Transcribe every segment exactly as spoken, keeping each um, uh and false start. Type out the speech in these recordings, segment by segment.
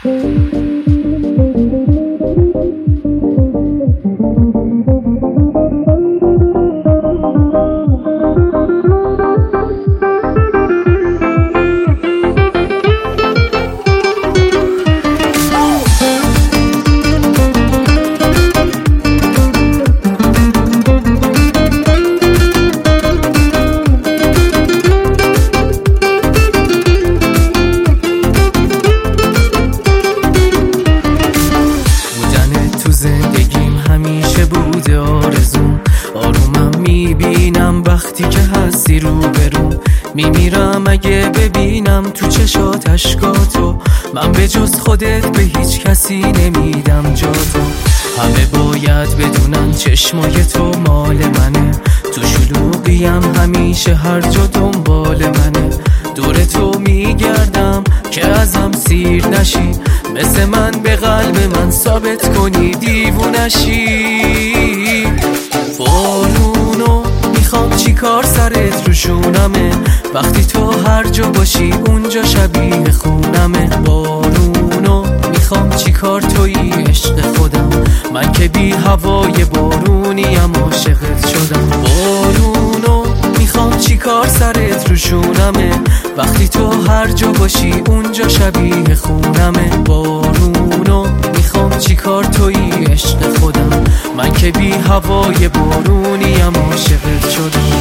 وقتی که هستی رو برو میمیرم اگه ببینم تو چشات اشکاتو. من به جز خودت به هیچ کسی نمیدم جاتو. همه باید بدونن چشمای تو مال منه. تو شلوغیم همیشه هر جا دنبال منه. دور تو میگردم که ازم سیر نشی. مثل من به قلب من ثابت کنی دیوونشی. بارونو میخوام چی کار سرت رو شونمه. وقتی تو هر جا باشی اونجا شبیه خونمه. بارونو میخوام چی کار تویی عشق خودم. من که بی هوای بارونیم عاشقت شدم. بارونو میخوام چی کار سرت رو شونمه. وقتی تو هر جا باشی اونجا شبیه خونمه. بارونو میخوام چی کار تویی عشق خودم. من که بی هوای بارونیم عاشقت شدم.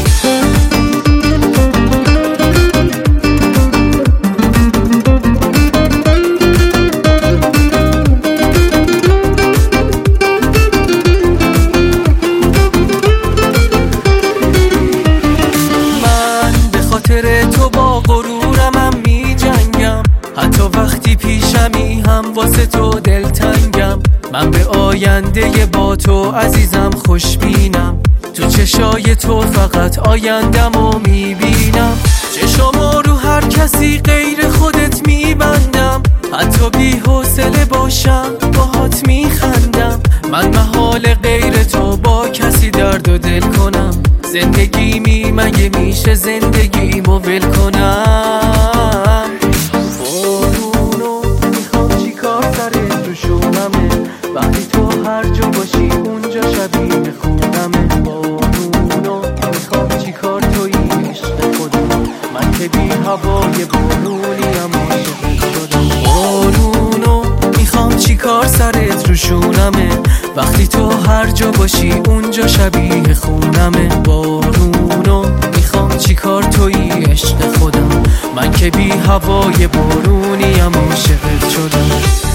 تو با غرورمم می جنگم. حتی وقتی پیشمی هم واسه تو دلتنگم. من به آینده با تو عزیزم خوشبینم. تو چشای تو فقط آیندمو می بینم. چشامو رو هر کسی غیر خودت می بندم. حتی بی حوصله باشم باهات می خندم. من محال غیر تو با کسی درد و دل کنم. زندگی می مگه میشه زندگیمو ول کنم. بارونو میخوام چی کار سرت رو شونمه. وقتی تو هر جا باشی اونجا شبیه خونمه. بارونو میخوام چی کار تویی عشق خودم. من که بی هوای بارونیم عاشقت شدم. بارونو میخوام چی کار سرت رو شونمه. وقتی تو هر جا باشی اونجا شبیه خونمه. بارونو میخوام چی کار تویی عشق خودم. من که بی هوای بارونیم عاشقت شدم.